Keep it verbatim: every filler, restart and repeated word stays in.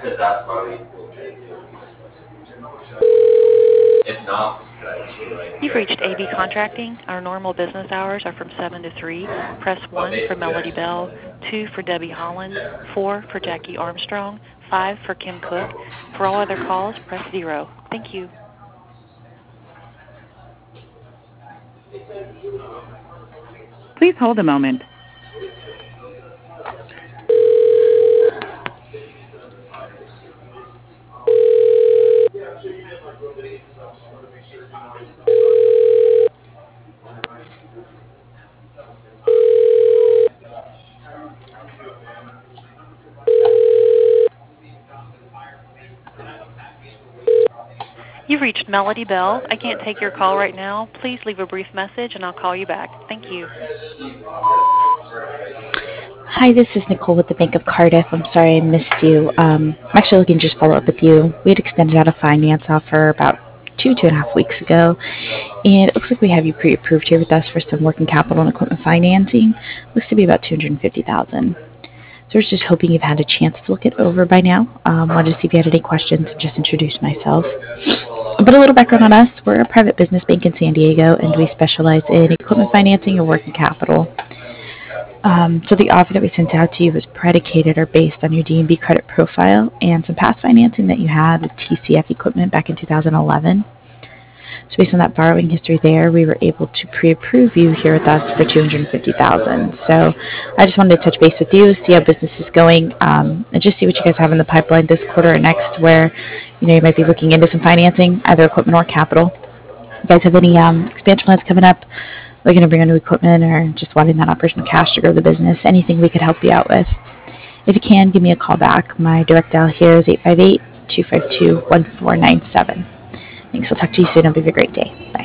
You've reached A B Contracting. Our normal business hours are from seven to three. Press one for Melody Bell, two for Debbie Holland, four for Jackie Armstrong, five for Kim Cook. For all other calls, press zero. Thank you. Please hold a moment. You've reached Melody Bell. I can't take your call right now. Please leave a brief message and I'll call you back. Thank you. Hi, this is Nicole with the Bank of Cardiff. I'm sorry I missed you. Um, I'm actually looking to just follow up with you. We had extended out a finance offer about two, two and a half weeks ago, and it looks like we have you pre-approved here with us for some working capital and equipment financing. Looks to be about two hundred fifty thousand dollars. So I was just hoping you've had a chance to look it over by now. Um, wanted to see if you had any questions and just introduce myself. But a little background on us. We're a private business bank in San Diego, and we specialize in equipment financing and working capital. Um, so the offer that we sent out to you was predicated or based on your D and B credit profile and some past financing that you had with T C F equipment back in two thousand eleven. So based on that borrowing history there, we were able to pre-approve you here with us for two hundred fifty thousand dollars. So I just wanted to touch base with you, see how business is going, um, and just see what you guys have in the pipeline this quarter or next, where you know you might be looking into some financing, either equipment or capital. You guys have any um, expansion plans coming up? Looking to bring on new equipment or just wanting that operational cash to grow the business? Anything we could help you out with? If you can, give me a call back. My direct dial here is eight five eight, two five two, one four nine seven. Thanks. I'll talk to you soon. Have a great day. Bye.